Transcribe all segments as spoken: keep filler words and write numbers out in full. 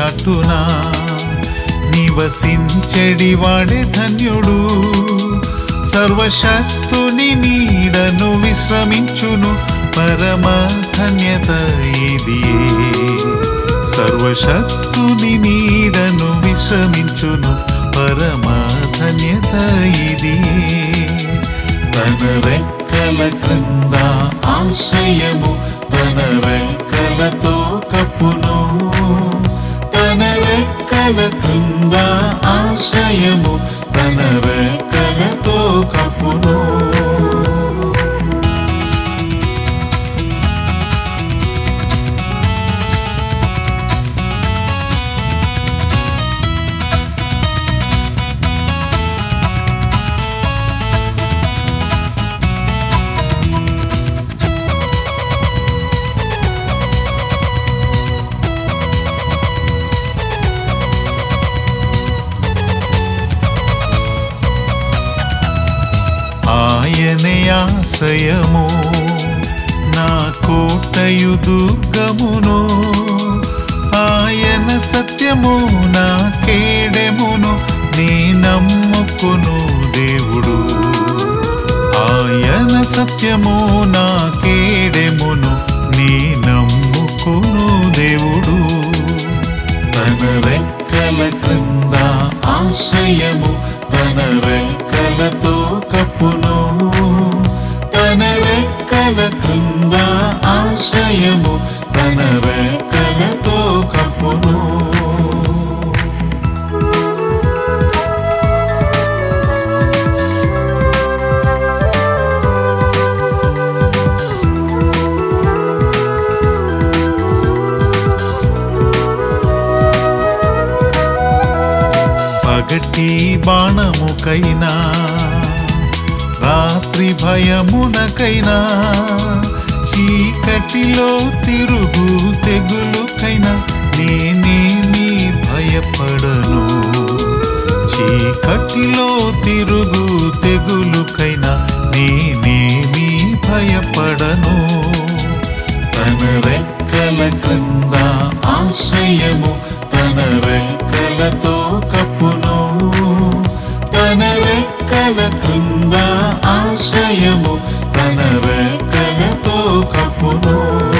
చాటునా నివసించెడి వాడే ధన్యుడు. సర్వశక్తుని నీడను విశ్రమించును పరమ ధన్యత ఇదియే. సర్వశక్తుని నీడను విశ్రమించును పరమ ధన్యత ఇదియే. తన రెక్కల క్రింద ఆశ్రయము తన రెక్కలతో కప్పును. తన రెక్కల క్రింద ఆశ్రయము తన రెక్కలతో కప్పును. ఆయనే ఆశ్రయము నా కోటయు దుర్గమును. ఆయన సత్యము నా కేడెమును నీ నమ్ముకును దేవుడు. ఆయన సత్యము నా కేడెమును నీ నమ్ముకును దేవుడు. తన రెక్కల క్రింద ఆశ్రయము తన రెక్కలతో కప్పును. తన రెక్కల క్రింద ఆశ్రయము తన రెక్కలతో కప్పును. పగటి బాణముకైనా రాత్రి భయమునకైనా చీకటిలో తిరుగు తెగులుకైనా నేనేమి భయపడను. చీకటిలో తిరుగు తెగులుకైనా నేనేమి భయపడను. తన రెక్కల క్రింద ఆశ్రయము తన రెక్కలతో కప్పును. తన రెక్కల క్రింద ఆశ్రయము తన రెక్కలతో కప్పును.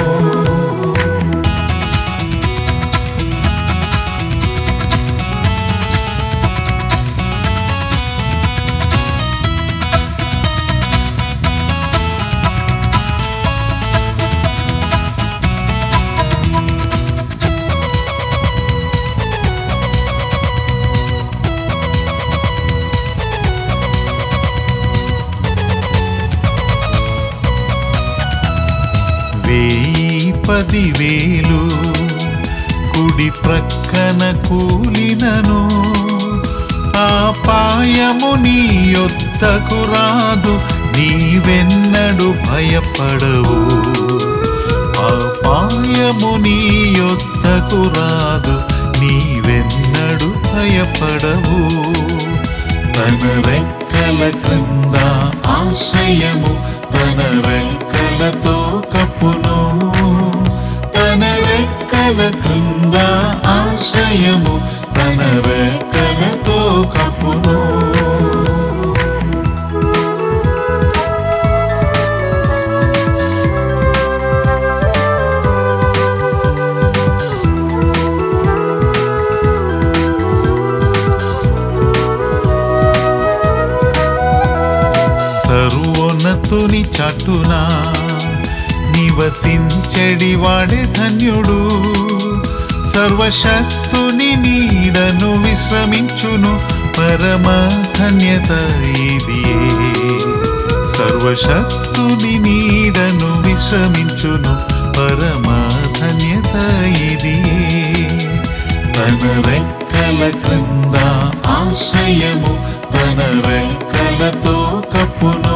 వేయి పదివేలు కుడి ప్రక్కన కూలినను ఆపాయము నీ యొద్దకు రాదు. నీవెన్నడు భయపడవు. ఆపాయము నీ యొద్దకు రాదు. నీవెన్నడు భయపడవు. తన రెక్కల క్రింద ఆశ్రయము తన రెక్కలతో కప్పును. తన రెక్కల క్రింద ఆశ్రయము తన రెక్కలతో కప్పును. సర్వోన్నతుని చాటునా నివసించెడి వాడే ధన్యుడు. సర్వశక్తుని నీడను విశ్రమించును పరమ ధన్యత ఇదియే. సర్వశక్తుని నీడను విశ్రమించును పరమ ధన్యత ఇదియే. తన రెక్కల క్రింద ఆశ్రయము తన రెక్కలతో కప్పును.